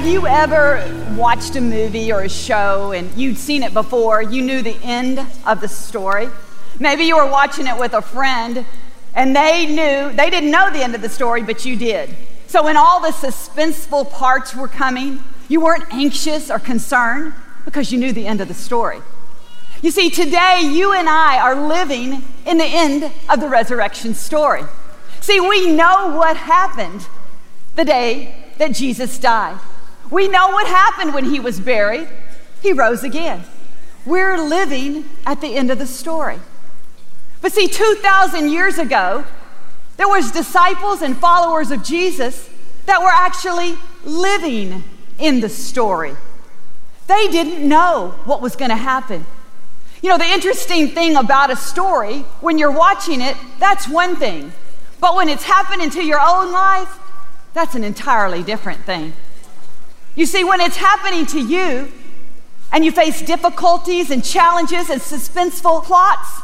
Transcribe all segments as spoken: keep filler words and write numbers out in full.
have you ever watched a movie or a show and you'd seen it before, you knew the end of the story? Maybe you were watching it with a friend and they knew, they didn't know the end of the story, but you did. So when all the suspenseful parts were coming, you weren't anxious or concerned because you knew the end of the story. You see, today you and I are living in the end of the resurrection story. See, we know what happened the day that Jesus died. We know what happened when he was buried. He rose again. We're living at the end of the story. But see, two thousand years ago, there was disciples and followers of Jesus that were actually living in the story. They didn't know what was going to happen. You know, the interesting thing about a story, when you're watching it, that's one thing. But when it's happening to your own life, that's an entirely different thing. You see, when it's happening to you and you face difficulties and challenges and suspenseful plots,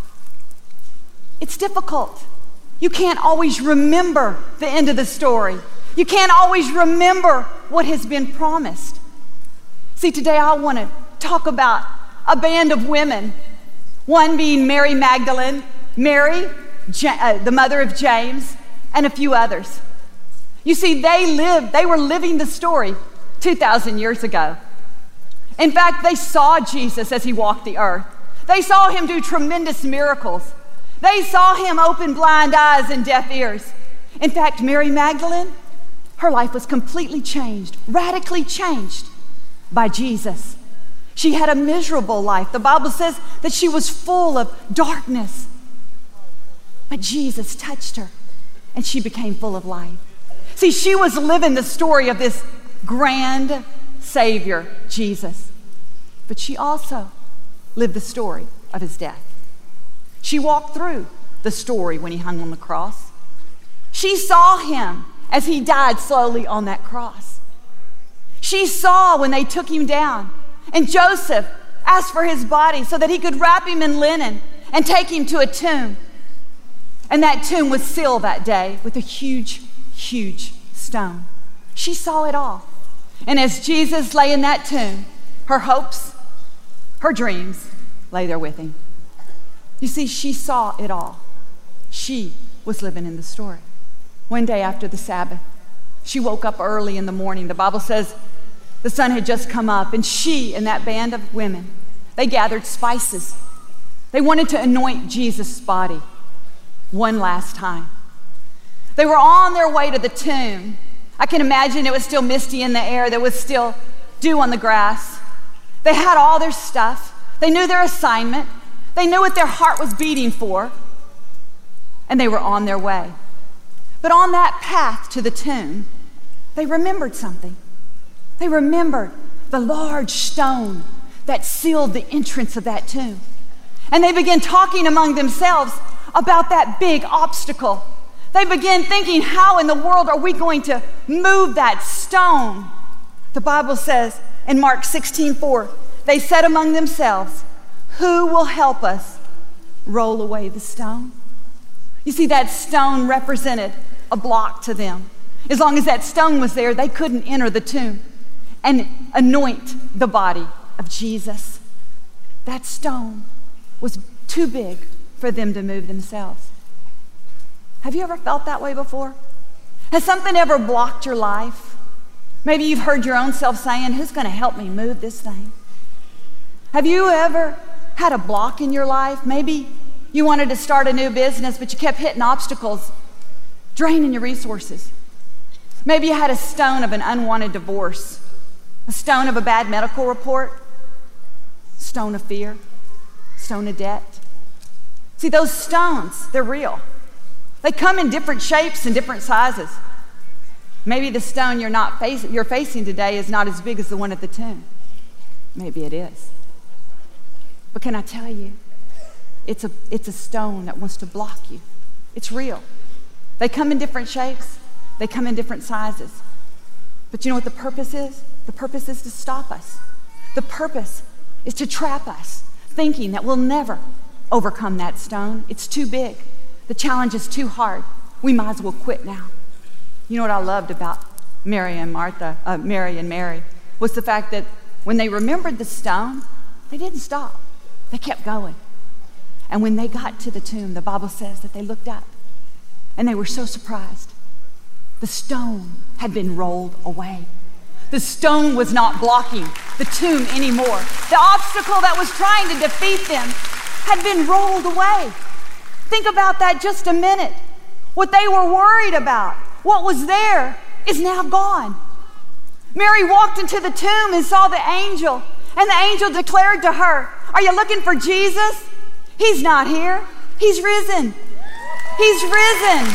it's difficult. You can't always remember the end of the story. You can't always remember what has been promised. See, today I want to talk about a band of women, one being Mary Magdalene, Mary, Ja- uh, the mother of James, and a few others. You see, they lived, they were living the story two thousand years ago. In fact, they saw Jesus as he walked the earth. They saw him do tremendous miracles. They saw him open blind eyes and deaf ears. In fact, Mary Magdalene, her life was completely changed, radically changed by Jesus. She had a miserable life. The Bible says that she was full of darkness. But Jesus touched her and she became full of life. See, she was living the story of this grand Savior, Jesus. But she also lived the story of his death. She walked through the story when he hung on the cross. She saw him as he died slowly on that cross. She saw when they took him down and Joseph asked for his body so that he could wrap him in linen and take him to a tomb. And that tomb was sealed that day with a huge, huge stone. She saw it all. And as Jesus lay in that tomb, her hopes, her dreams lay there with him. You see, she saw it all. She was living in the story. One day after the Sabbath, she woke up early in the morning. The Bible says the sun had just come up, and she and that band of women, they gathered spices. They wanted to anoint Jesus' body one last time. They were on their way to the tomb. I can imagine it was still misty in the air. There was still dew on the grass. They had all their stuff. They knew their assignment. They knew what their heart was beating for. And they were on their way. But on that path to the tomb, they remembered something. They remembered the large stone that sealed the entrance of that tomb. And they began talking among themselves about that big obstacle. They began thinking, how in the world are we going to move that stone? The Bible says in Mark sixteen four, they said among themselves, who will help us roll away the stone? You see, that stone represented a block to them. As long as that stone was there, they couldn't enter the tomb and anoint the body of Jesus. That stone was too big for them to move themselves. Have you ever felt that way before? Has something ever blocked your life? Maybe you've heard your own self saying, who's going to help me move this thing? Have you ever had a block in your life? Maybe you wanted to start a new business, but you kept hitting obstacles, draining your resources. Maybe you had a stone of an unwanted divorce, a stone of a bad medical report, stone of fear, stone of debt. See, those stones, they're real. They come in different shapes and different sizes. Maybe the stone you're not facing, you're facing today is not as big as the one at the tomb. Maybe it is. But can I tell you, it's a, it's a stone that wants to block you. It's real. They come in different shapes. They come in different sizes. But you know what the purpose is? The purpose is to stop us. The purpose is to trap us, thinking that we'll never overcome that stone. It's too big. The challenge is too hard. We might as well quit now. You know what I loved about Mary and Martha, uh, Mary and Mary, was the fact that when they remembered the stone, they didn't stop. They kept going. And when they got to the tomb, the Bible says that they looked up and they were so surprised. The stone had been rolled away. The stone was not blocking the tomb anymore. The obstacle that was trying to defeat them had been rolled away. Think about that just a minute. What they were worried about, what was there, is now gone. Mary walked into the tomb and saw the angel, and the angel declared to her, "Are you looking for Jesus? He's not here. He's risen. He's risen."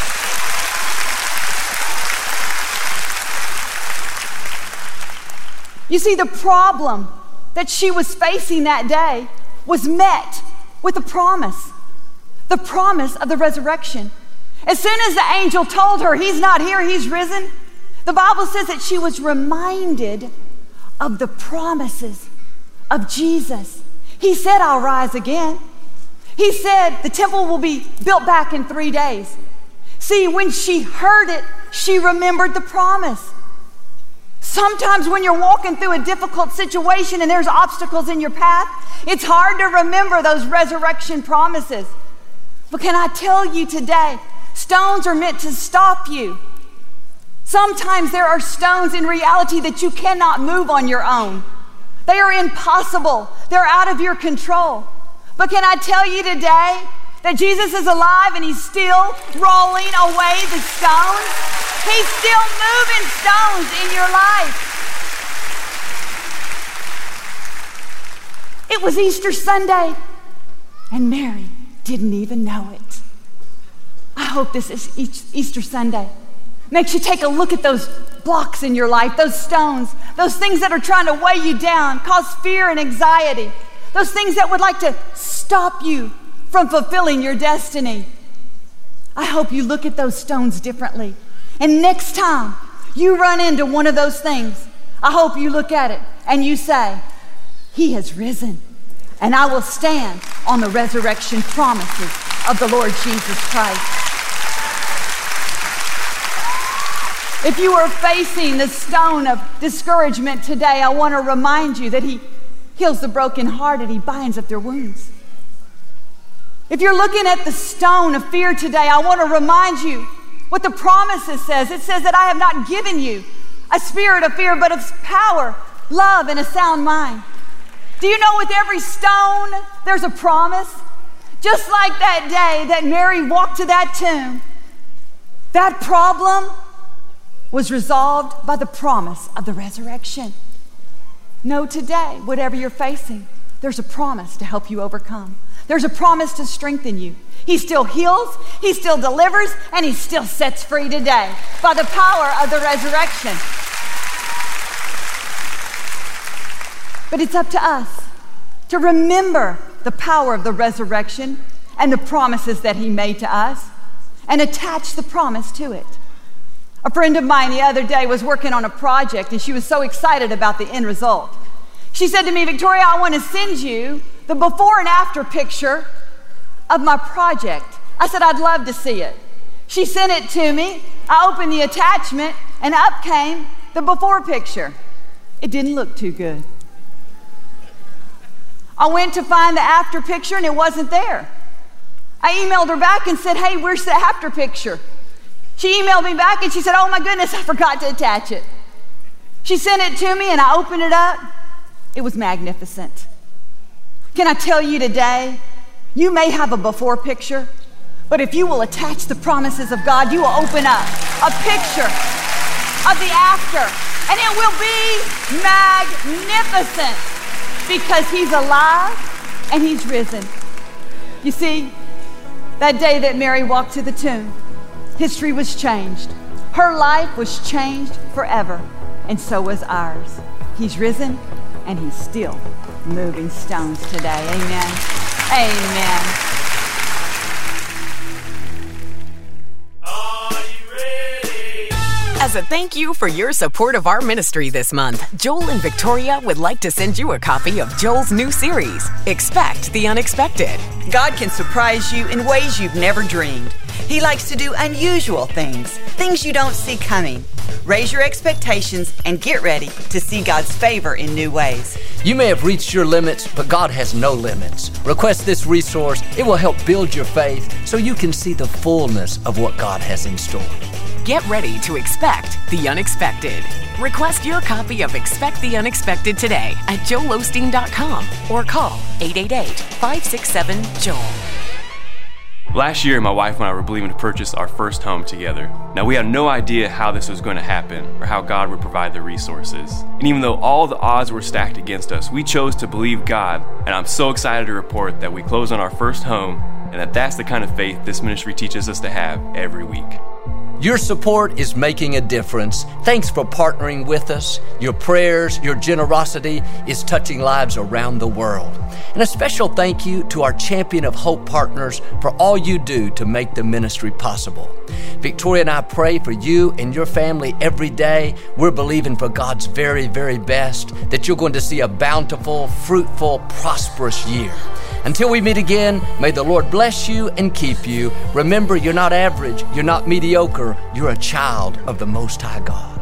You see, the problem that she was facing that day was met with a promise, the promise of the resurrection. As soon as the angel told her, "He's not here, he's risen," the Bible says that she was reminded of the promises of Jesus. He said, "I'll rise again." He said the temple will be built back in three days. See, when she heard it, she remembered the promise. Sometimes when you're walking through a difficult situation and there's obstacles in your path, it's hard to remember those resurrection promises. But can I tell you today, stones are meant to stop you. Sometimes there are stones in reality that you cannot move on your own. They are impossible. They're out of your control. But can I tell you today that Jesus is alive and he's still rolling away the stones? He's still moving stones in your life. It was Easter Sunday, and Mary didn't even know it. I hope this is Easter Sunday makes you take a look at those blocks in your life, those stones, those things that are trying to weigh you down, cause fear and anxiety, those things that would like to stop you from fulfilling your destiny. I hope you look at those stones differently. And next time you run into one of those things, I hope you look at it and you say, "He has risen, and I will stand on the resurrection promises of the Lord Jesus Christ." If you are facing the stone of discouragement today, I want to remind you that he heals the brokenhearted, he binds up their wounds. If you're looking at the stone of fear today, I want to remind you what the promises says. It says that I have not given you a spirit of fear, but of power, love, and a sound mind. Do you know with every stone, there's a promise? Just like that day that Mary walked to that tomb, that problem was resolved by the promise of the resurrection. Know today, whatever you're facing, there's a promise to help you overcome. There's a promise to strengthen you. He still heals, he still delivers, and he still sets free today by the power of the resurrection. But it's up to us to remember the power of the resurrection and the promises that he made to us and attach the promise to it. A friend of mine the other day was working on a project and she was so excited about the end result. She said to me, "Victoria, I want to send you the before and after picture of my project." I said, "I'd love to see it." She sent it to me. I opened the attachment and up came the before picture. It didn't look too good. I went to find the after picture and it wasn't there. I emailed her back and said, "Hey, where's the after picture?" She emailed me back and she said, "Oh my goodness, I forgot to attach it." She sent it to me and I opened it up. It was magnificent. Can I tell you today, you may have a before picture, but if you will attach the promises of God, you will open up a picture of the after, and it will be magnificent because he's alive and he's risen. You see, that day that Mary walked to the tomb, history was changed. Her life was changed forever, and so was ours. He's risen, and he's still moving stones today. Amen. Amen. Are you ready? As a thank you for your support of our ministry this month, Joel and Victoria would like to send you a copy of Joel's new series, Expect the Unexpected. God can surprise you in ways you've never dreamed. He likes to do unusual things, things you don't see coming. Raise your expectations and get ready to see God's favor in new ways. You may have reached your limits, but God has no limits. Request this resource. It will help build your faith so you can see the fullness of what God has in store. Get ready to expect the unexpected. Request your copy of Expect the Unexpected today at joel osteen dot com or call eight eight eight, five six seven, joel. Last year, my wife and I were believing to purchase our first home together. Now, we had no idea how this was going to happen or how God would provide the resources. And even though all the odds were stacked against us, we chose to believe God. And I'm so excited to report that we closed on our first home and that that's the kind of faith this ministry teaches us to have every week. Your support is making a difference. Thanks for partnering with us. Your prayers, your generosity is touching lives around the world. And a special thank you to our Champion of Hope partners for all you do to make the ministry possible. Victoria and I pray for you and your family every day. We're believing for God's very, very best, that you're going to see a bountiful, fruitful, prosperous year. Until we meet again, may the Lord bless you and keep you. Remember, you're not average, you're not mediocre, you're a child of the Most High God.